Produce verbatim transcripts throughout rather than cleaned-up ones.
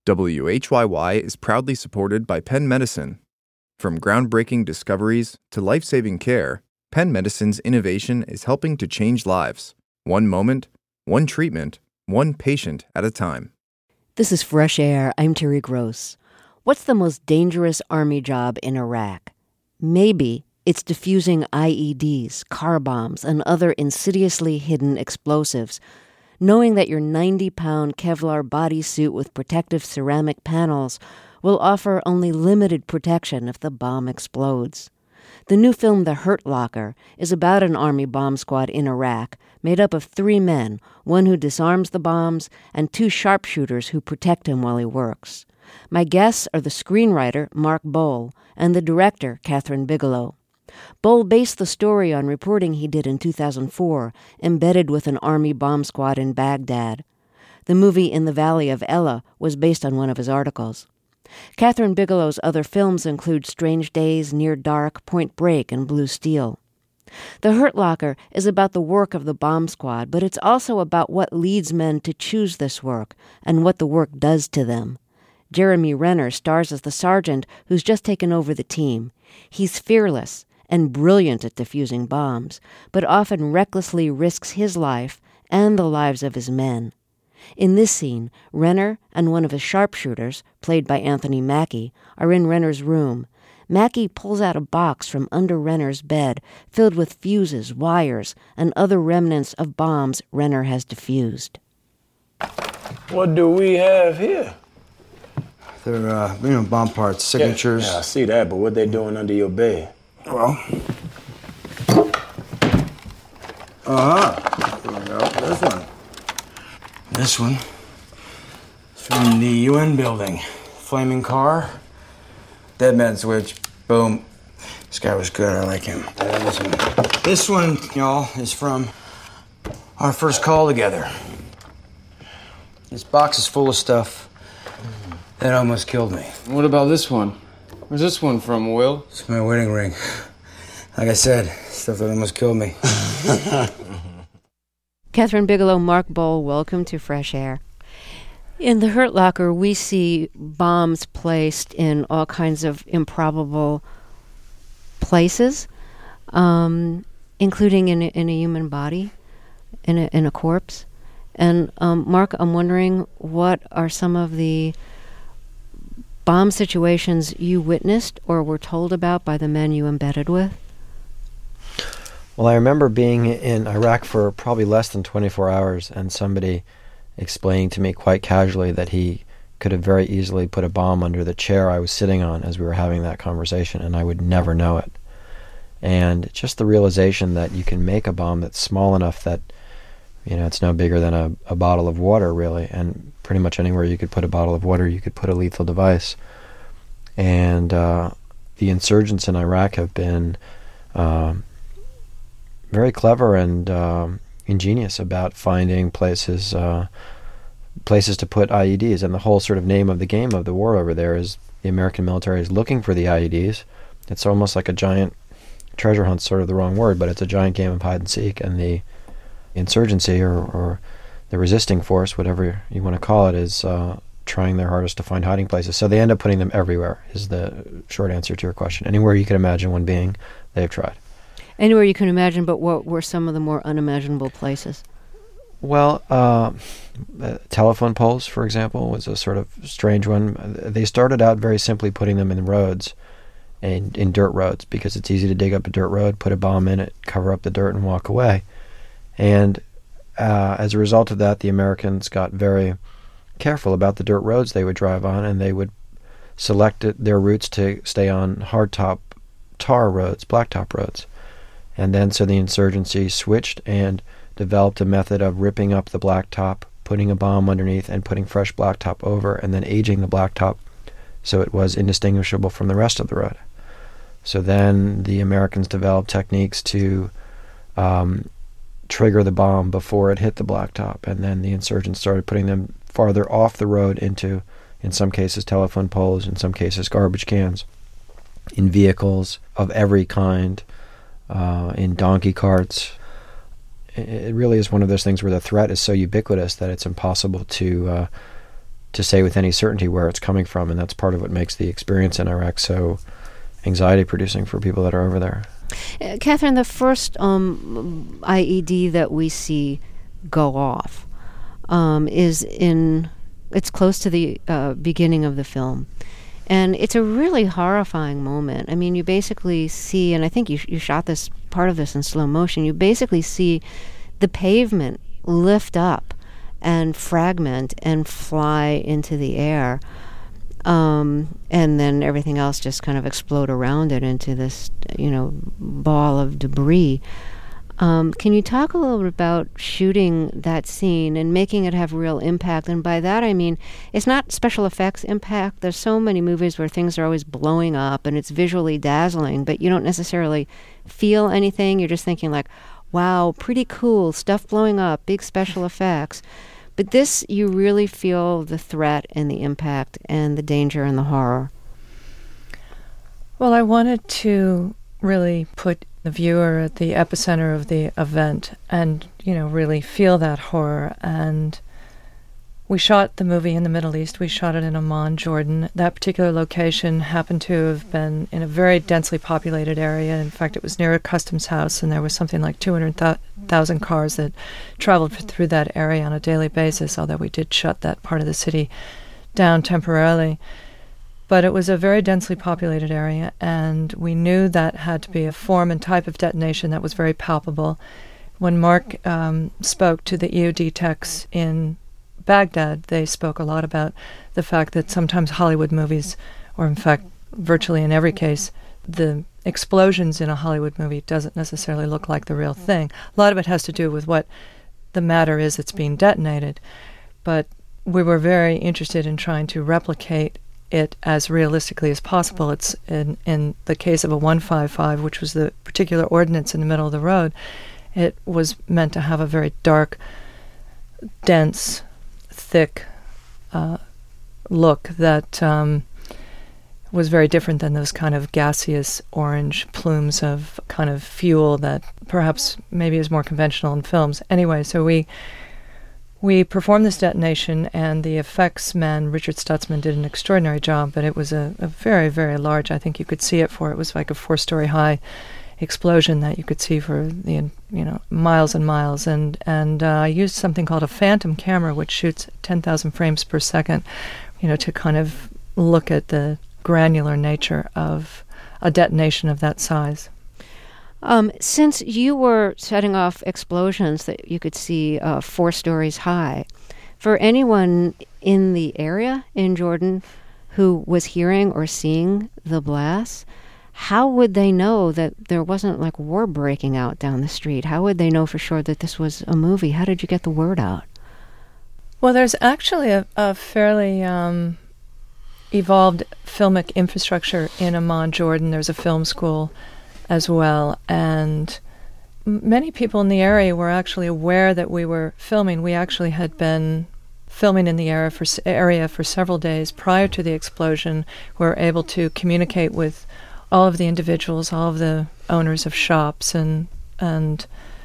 W H Y Y is proudly supported by Penn Medicine. From groundbreaking discoveries to life-saving care, Penn Medicine's innovation is helping to change lives. One moment, one treatment, one patient at a time. This is Fresh Air. I'm Terry Gross. What's the most dangerous Army job in Iraq? Maybe it's defusing I E Ds, car bombs, and other insidiously hidden explosives. Knowing that your ninety-pound Kevlar bodysuit with protective ceramic panels will offer only limited protection if the bomb explodes. The new film The Hurt Locker is about an Army bomb squad in Iraq made up of three men, one who disarms the bombs and two sharpshooters who protect him while he works. My guests are the screenwriter, Mark Boal, and the director, Kathryn Bigelow. Boal based the story on reporting he did in two thousand four, embedded with an Army bomb squad in Baghdad. The movie In the Valley of Elah was based on one of his articles. Kathryn Bigelow's other films include Strange Days, Near Dark, Point Break, and Blue Steel. The Hurt Locker is about the work of the bomb squad, but it's also about what leads men to choose this work and what the work does to them. Jeremy Renner stars as the sergeant who's just taken over the team. He's fearless and brilliant at defusing bombs, but often recklessly risks his life and the lives of his men. In this scene, Renner and one of his sharpshooters, played by Anthony Mackie, are in Renner's room. Mackie pulls out a box from under Renner's bed filled with fuses, wires, and other remnants of bombs Renner has defused. What do we have here? They're, uh, you know, bomb parts, signatures. Yeah, yeah, I see that, but what they doing under your bed? Well, uh-huh. Here we go. This one. This one is from the U N building. Flaming car, dead man switch, boom. This guy was good, I like him. And this one, this one, y'all, is from our first call together. This box is full of stuff that almost killed me. What about this one? Where's this one from, Will? It's my wedding ring. Like I said, stuff that almost killed me. Kathryn Bigelow, Mark Boal, welcome to Fresh Air. In The Hurt Locker, we see bombs placed in all kinds of improbable places, um, including in a, in a human body, in a, in a corpse. And um, Mark, I'm wondering, what are some of the bomb situations you witnessed or were told about by the men you embedded with? Well, I remember being in Iraq for probably less than twenty-four hours and somebody explaining to me quite casually that he could have very easily put a bomb under the chair I was sitting on as we were having that conversation, and I would never know it. And just the realization that you can make a bomb that's small enough that, you know, it's no bigger than a, a bottle of water, really, and pretty much anywhere you could put a bottle of water, you could put a lethal device. And uh, the insurgents in Iraq have been uh, very clever and uh, ingenious about finding places uh, places to put I E Ds. And the whole sort of name of the game of the war over there is the American military is looking for the I E Ds. It's almost like a giant treasure hunt's sort of the wrong word, but it's a giant game of hide and seek. And the insurgency or, or the resisting force, whatever you want to call it, is uh, trying their hardest to find hiding places. So they end up putting them everywhere, is the short answer to your question. Anywhere you can imagine one being, they've tried. Anywhere you can imagine, but what were some of the more unimaginable places? Well, uh, uh, telephone poles, for example, was a sort of strange one. They started out very simply putting them in roads, and in dirt roads, because it's easy to dig up a dirt road, put a bomb in it, cover up the dirt, and walk away. And uh, as a result of that, the Americans got very careful about the dirt roads they would drive on, and they would select it, their routes to stay on hardtop tar roads, blacktop roads. And then so the insurgency switched and developed a method of ripping up the blacktop, putting a bomb underneath, and putting fresh blacktop over, and then aging the blacktop so it was indistinguishable from the rest of the road. So then the Americans developed techniques to um, trigger the bomb before it hit the blacktop, and then the insurgents started putting them farther off the road into, in some cases, telephone poles, in some cases, garbage cans, in vehicles of every kind, uh, in donkey carts. It really is one of those things where the threat is so ubiquitous that it's impossible to uh, to say with any certainty where it's coming from, and that's part of what makes the experience in Iraq so anxiety-producing for people that are over there. Uh, Catherine, the first um, I E D that we see go off um, is in, it's close to the uh, beginning of the film. And it's a really horrifying moment. I mean, you basically see, and I think you, sh- you shot this, part of this in slow motion, you basically see the pavement lift up and fragment and fly into the air. Um, and then everything else just kind of explode around it into this, you know, ball of debris. Um, can you talk a little bit about shooting that scene and making it have real impact? And by that I mean, it's not special effects impact. There's so many movies where things are always blowing up and it's visually dazzling, but you don't necessarily feel anything. You're just thinking like, wow, pretty cool, stuff blowing up, big special effects. But this, you really feel the threat and the impact and the danger and the horror. Well, I wanted to really put the viewer at the epicenter of the event and, you know, really feel that horror. And we shot the movie in the Middle East. We shot it in Amman, Jordan. That particular location happened to have been in a very densely populated area. In fact, it was near a customs house, and there was something like two hundred thousand cars that traveled through that area on a daily basis, although we did shut that part of the city down temporarily. But it was a very densely populated area, and we knew that had to be a form and type of detonation that was very palpable. When Mark um, spoke to the E O D techs in Baghdad, they spoke a lot about the fact that sometimes Hollywood movies, or in fact, virtually in every case, the explosions in a Hollywood movie doesn't necessarily look like the real thing. A lot of it has to do with what the matter is that's being detonated. But we were very interested in trying to replicate it as realistically as possible. It's in, in the case of a one fifty-five, which was the particular ordnance in the middle of the road, it was meant to have a very dark, dense, thick uh, look that um, was very different than those kind of gaseous orange plumes of kind of fuel that perhaps maybe is more conventional in films. Anyway, so we we performed this detonation, and the effects man, Richard Stutzman, did an extraordinary job, but it was a, a very, very large, I think you could see it for, it was like a four-story high explosion that you could see for the, you know, miles and miles. And and uh, I used something called a phantom camera, which shoots ten thousand frames per second, you know, to kind of look at the granular nature of a detonation of that size. Um, since you were setting off explosions that you could see uh, four stories high, for anyone in the area in Jordan who was hearing or seeing the blasts, how would they know that there wasn't like war breaking out down the street? How would they know for sure that this was a movie? How did you get the word out? Well, there's actually a, a fairly um, evolved filmic infrastructure in Amman, Jordan. There's a film school as well, and m- many people in the area were actually aware that we were filming. We actually had been filming in the area for, s- area for several days prior to the explosion. We were able to communicate with all of the individuals, all of the owners of shops, and and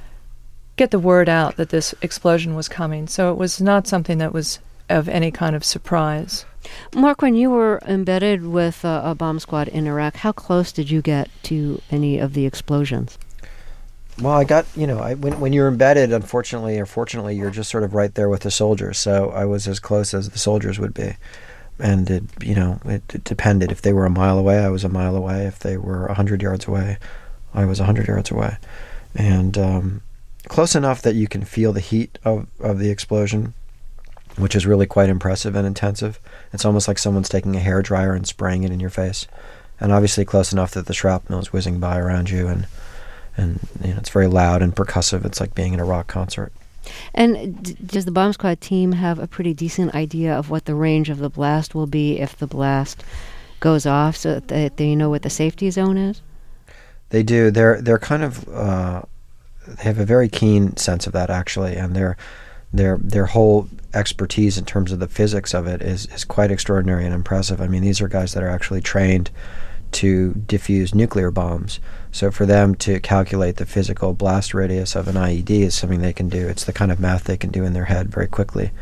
get the word out that this explosion was coming. So it was not something that was of any kind of surprise. Mark, when you were embedded with uh, a bomb squad in Iraq, how close did you get to any of the explosions? Well, I got, you know, I, when when you're embedded, unfortunately or fortunately, you're just sort of right there with the soldiers. So I was as close as the soldiers would be. And, it, you know, it, it depended. If they were a mile away, I was a mile away. If they were one hundred yards away, I was one hundred yards away. And um, close enough that you can feel the heat of, of the explosion, which is really quite impressive and intensive. It's almost like someone's taking a hairdryer and spraying it in your face. And obviously close enough that the shrapnel is whizzing by around you, and, and you know, it's very loud and percussive. It's like being in a rock concert. And d- does the bomb squad team have a pretty decent idea of what the range of the blast will be if the blast goes off, so that they, they know what the safety zone is? They do. They're they're kind of uh, they have a very keen sense of that, actually, and their their their whole expertise in terms of the physics of it is is quite extraordinary and impressive. I mean, these are guys that are actually trained to diffuse nuclear bombs. So for them to calculate the physical blast radius of an I E D is something they can do. It's the kind of math they can do in their head very quickly.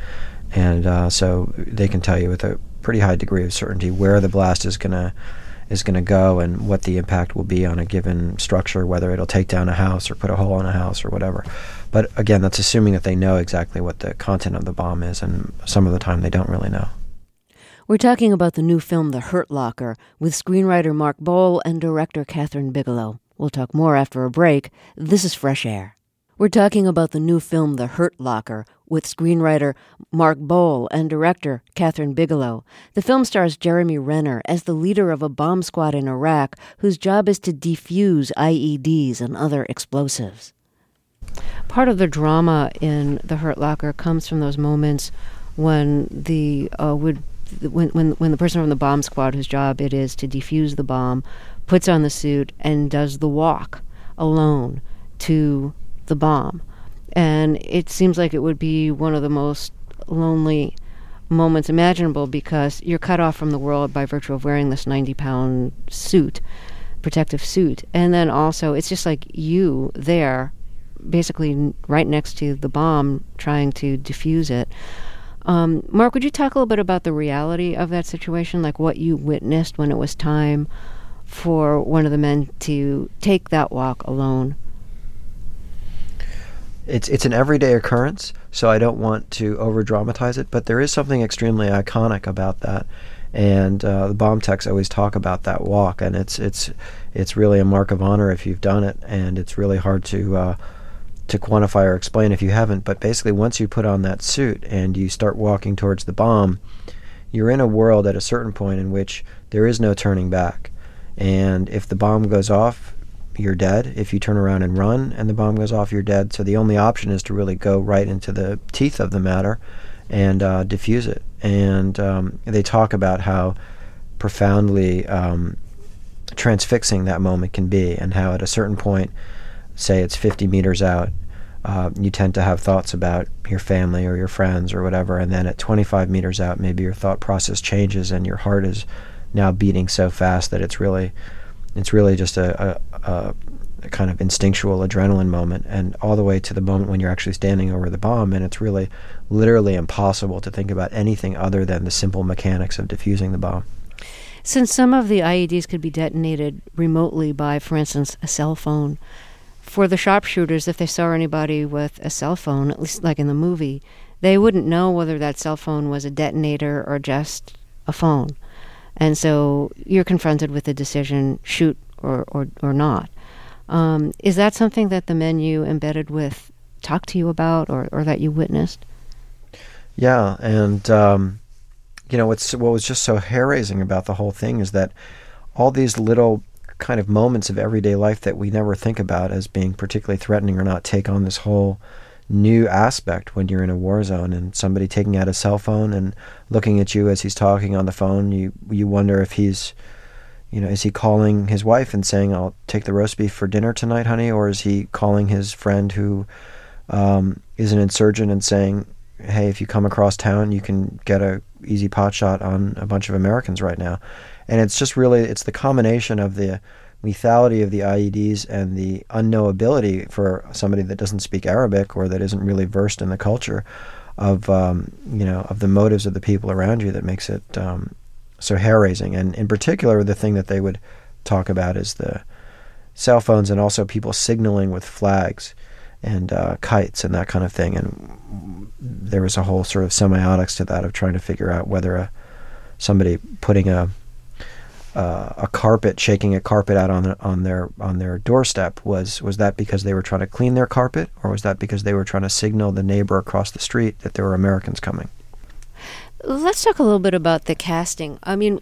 And uh, so they can tell you with a pretty high degree of certainty where the blast is going to is going to go and what the impact will be on a given structure, whether it'll take down a house or put a hole in a house or whatever. But again, that's assuming that they know exactly what the content of the bomb is, and some of the time they don't really know. We're talking about the new film The Hurt Locker with screenwriter Mark Boal and director Kathryn Bigelow. We'll talk more after a break. This is Fresh Air. We're talking about the new film The Hurt Locker with screenwriter Mark Boal and director Kathryn Bigelow. The film stars Jeremy Renner as the leader of a bomb squad in Iraq whose job is to defuse I E Ds and other explosives. Part of the drama in The Hurt Locker comes from those moments when the uh, would when, when when the person from the bomb squad whose job it is to defuse the bomb puts on the suit and does the walk alone to the bomb. And it seems like it would be one of the most lonely moments imaginable because you're cut off from the world by virtue of wearing this ninety-pound suit, protective suit. And then also, it's just like you there, basically right next to the bomb, trying to defuse it. Um, Mark, would you talk a little bit about the reality of that situation, like what you witnessed when it was time for one of the men to take that walk alone? It's it's an everyday occurrence, so I don't want to over-dramatize it, but there is something extremely iconic about that. And uh, the bomb techs always talk about that walk, and it's it's it's really a mark of honor if you've done it, and it's really hard to uh, to quantify or explain if you haven't. But basically, once you put on that suit and you start walking towards the bomb, you're in a world at a certain point in which there is no turning back. And if the bomb goes off, you're dead. If you turn around and run and the bomb goes off, you're dead. So the only option is to really go right into the teeth of the matter and uh, diffuse it. And um, they talk about how profoundly um, transfixing that moment can be, and how at a certain point, say it's fifty meters out, uh, you tend to have thoughts about your family or your friends or whatever, and then at twenty-five meters out, maybe your thought process changes and your heart is now beating so fast that it's really it's really just a, a, a kind of instinctual adrenaline moment, and all the way to the moment when you're actually standing over the bomb, and it's really literally impossible to think about anything other than the simple mechanics of defusing the bomb. Since some of the I E Ds could be detonated remotely by, for instance, a cell phone, for the sharpshooters, if they saw anybody with a cell phone, at least like in the movie, they wouldn't know whether that cell phone was a detonator or just a phone. And so you're confronted with the decision, shoot or, or, or not. Um, is that something that the men you embedded with talked to you about, or, or that you witnessed? Yeah, and um, you know, what's, what was just so hair-raising about the whole thing is that all these little kind of moments of everyday life that we never think about as being particularly threatening or not take on this whole new aspect when you're in a war zone, and somebody taking out a cell phone and looking at you as he's talking on the phone. You you wonder if he's, you know, is he calling his wife and saying, "I'll take the roast beef for dinner tonight, honey," or is he calling his friend who um, is an insurgent and saying, "Hey, if you come across town, you can get a easy pot shot on a bunch of Americans right now." And it's just really, it's the combination of the lethality of the I E Ds and the unknowability for somebody that doesn't speak Arabic or that isn't really versed in the culture of um, you know of the motives of the people around you that makes it um, so hair-raising. And in particular, the thing that they would talk about is the cell phones, and also people signaling with flags and uh, kites and that kind of thing. And there was a whole sort of semiotics to that of trying to figure out whether a, somebody putting a Uh, a carpet, shaking a carpet out on the, on their on their doorstep, was was that because they were trying to clean their carpet, or was that because they were trying to signal the neighbor across the street that there were Americans coming? Let's talk a little bit about the casting. I mean,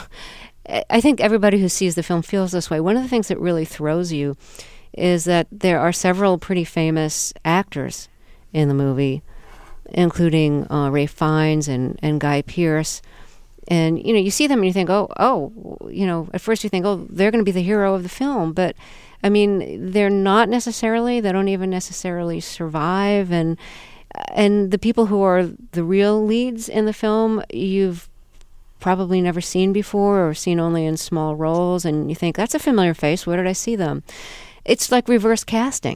I think everybody who sees the film feels this way. One of the things that really throws you is that there are several pretty famous actors in the movie, including uh, Ralph Fiennes and, and Guy Pearce. And, you know, you see them and you think, oh, oh, you know, at first you think, oh, they're going to be the hero of the film. But, I mean, they're not necessarily. They don't even necessarily survive. And and the people who are the real leads in the film, you've probably never seen before or seen only in small roles. And you think, that's a familiar face. Where did I see them? It's like reverse casting,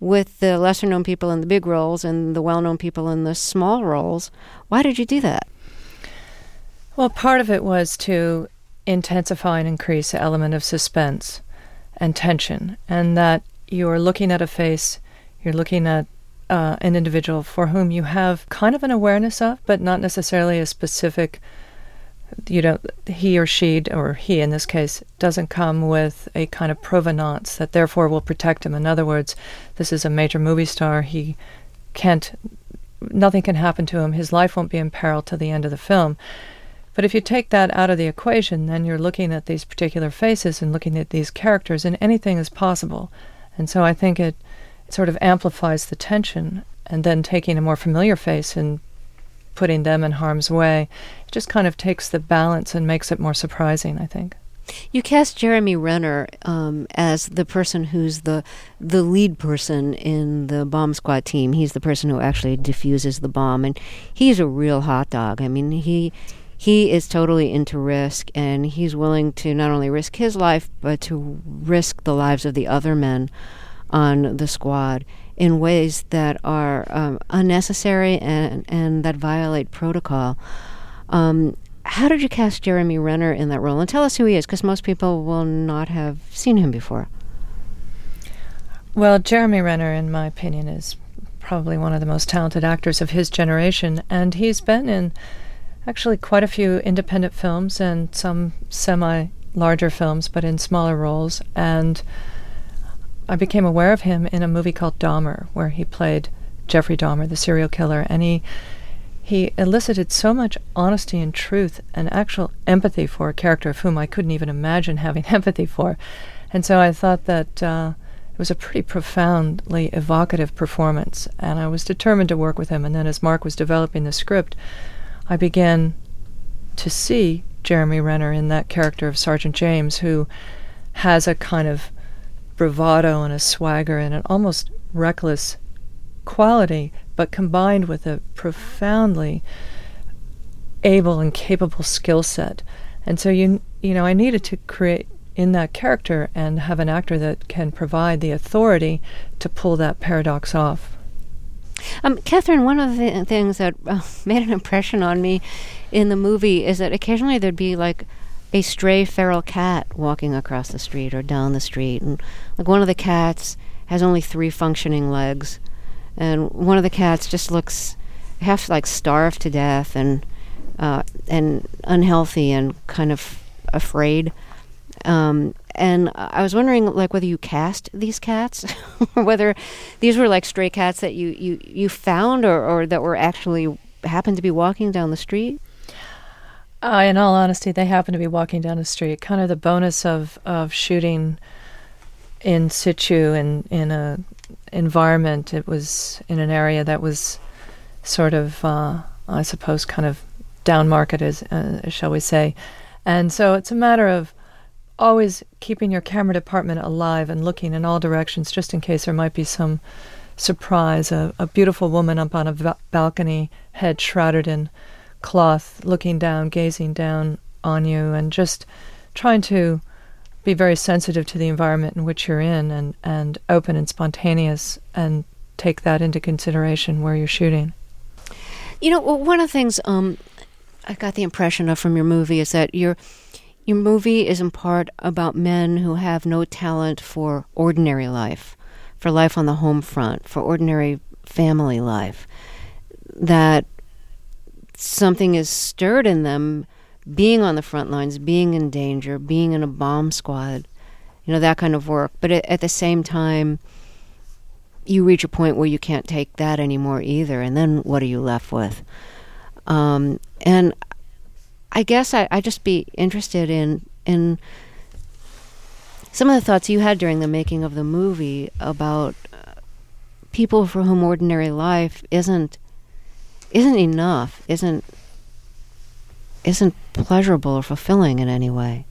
with the lesser-known people in the big roles and the well-known people in the small roles. Why did you do that? Well, part of it was to intensify and increase the element of suspense and tension, and that you're looking at a face, you're looking at uh, an individual for whom you have kind of an awareness of, but not necessarily a specific, you know, he or she, or he in this case, doesn't come with a kind of provenance that therefore will protect him. In other words, this is a major movie star. He can't, nothing can happen to him. His life won't be in peril till the end of the film. But if you take that out of the equation, then you're looking at these particular faces and looking at these characters, and anything is possible. And so I think it sort of amplifies the tension, and then taking a more familiar face and putting them in harm's way, it just kind of takes the balance and makes it more surprising, I think. You cast Jeremy Renner um, as the person who's the the lead person in the bomb squad team. He's the person who actually defuses the bomb, and he's a real hot dog. I mean, he... He is totally into risk, and he's willing to not only risk his life, but to risk the lives of the other men on the squad in ways that are um, unnecessary and, and that violate protocol. Um, how did you cast Jeremy Renner in that role? And tell us who he is, because most people will not have seen him before. Well, Jeremy Renner, in my opinion, is probably one of the most talented actors of his generation, and he's been in actually quite a few independent films and some semi-larger films, but in smaller roles. And I became aware of him in a movie called Dahmer, where he played Jeffrey Dahmer, the serial killer. And he he elicited so much honesty and truth and actual empathy for a character of whom I couldn't even imagine having empathy for. And so I thought that uh, it was a pretty profoundly evocative performance. And I was determined to work with him. And then as Mark was developing the script, I began to see Jeremy Renner in that character of Sergeant James, who has a kind of bravado and a swagger and an almost reckless quality, but combined with a profoundly able and capable skill set. And so, you you know, I needed to create in that character and have an actor that can provide the authority to pull that paradox off. Um, Catherine, one of the things that uh, made an impression on me in the movie is that occasionally there'd be like a stray feral cat walking across the street or down the street, and like one of the cats has only three functioning legs, and one of the cats just looks half like starved to death and uh, and unhealthy and kind of afraid. Um, and I was wondering, like, whether you cast these cats, or whether these were like stray cats that you, you, you found, or, or that were actually happened to be walking down the street. Uh, in all honesty, they happened to be walking down the street. Kind of the bonus of, of shooting in situ and in a environment. It was in an area that was sort of, uh, I suppose, kind of down market, as uh, shall we say. And so it's a matter of always keeping your camera department alive and looking in all directions, just in case there might be some surprise. A, a beautiful woman up on a va- balcony, head shrouded in cloth, looking down, gazing down on you, and just trying to be very sensitive to the environment in which you're in, and, and open and spontaneous, and take that into consideration where you're shooting. You know, well, one of the things um, I got the impression of from your movie is that your your movie is in part about men who have no talent for ordinary life, for life on the home front, for ordinary family life. That something is stirred in them, being on the front lines, being in danger, being in a bomb squad, you know, that kind of work. But at, at the same time, you reach a point where you can't take that anymore either, and then what are you left with? Um, and I guess I, I'd just be interested in in some of the thoughts you had during the making of the movie about uh, people for whom ordinary life isn't isn't enough, isn't isn't pleasurable or fulfilling in any way.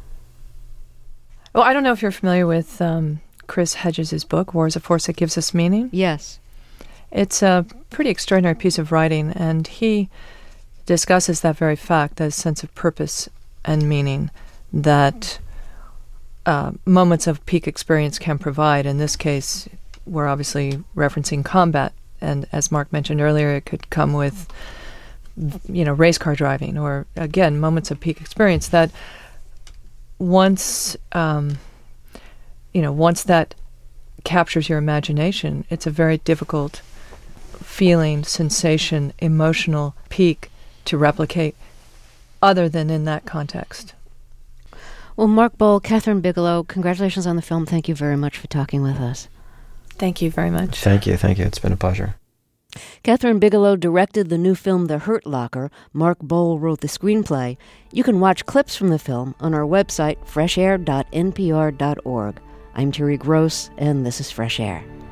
Well, I don't know if you're familiar with um, Chris Hedges' book, War is a Force That Gives Us Meaning. Yes. It's a pretty extraordinary piece of writing, and he discusses that very fact, that sense of purpose and meaning that uh, moments of peak experience can provide. In this case, we're obviously referencing combat. And as Mark mentioned earlier, it could come with, you know, race car driving or, again, moments of peak experience that once, um, you know, once that captures your imagination, it's a very difficult feeling, sensation, emotional peak to replicate other than in that context. Well, Mark Boal, Kathryn Bigelow, congratulations on the film. Thank you very much for talking with us. Thank you very much. Thank you, thank you. It's been a pleasure. Kathryn Bigelow directed the new film The Hurt Locker. Mark Boal wrote the screenplay. You can watch clips from the film on our website, fresh air dot n p r dot org. I'm Terry Gross, and this is Fresh Air.